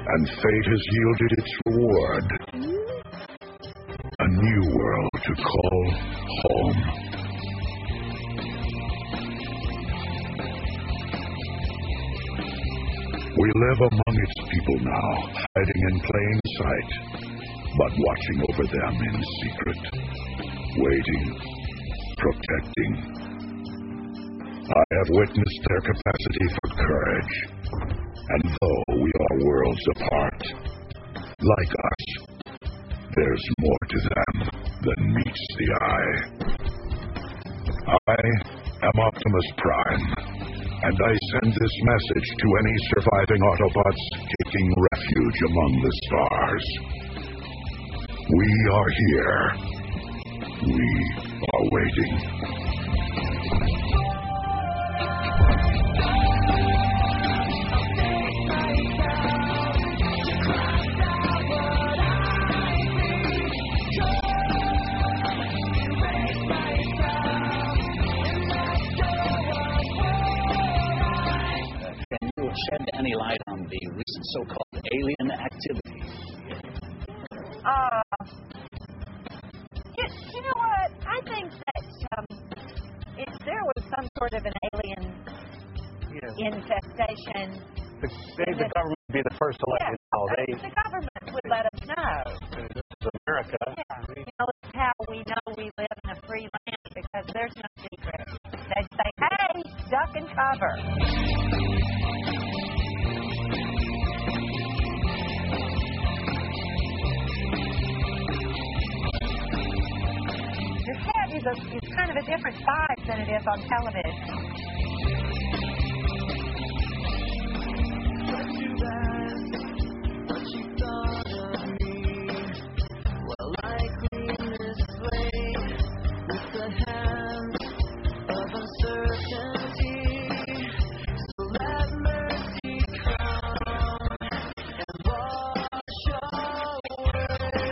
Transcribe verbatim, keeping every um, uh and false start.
and fate has yielded its reward. A new world to call home. We live among its people now, hiding in plain sight, but watching over them in secret, waiting, protecting. I have witnessed their capacity for courage, and though we are worlds apart, like us, there's more to them than meets the eye. I am Optimus Prime, and I send this message to any surviving Autobots taking refuge among the stars. We are here. We are waiting. Shed any light on the recent so-called alien activity? Uh, you, you know what? I think that um, if there was some sort of an alien yeah. infestation, the, they, the government would be the first to let yeah, you know. They, the government would let us know. This is America. Yeah, you know, it's how we know we live in a free land, because there's no secret. They say, hey, duck and cover. Your head is, a, is kind of a different size than it is on television. What you thought of me? Well, likely in this way, with the hands of uncertainty. So let mercy come and wash away.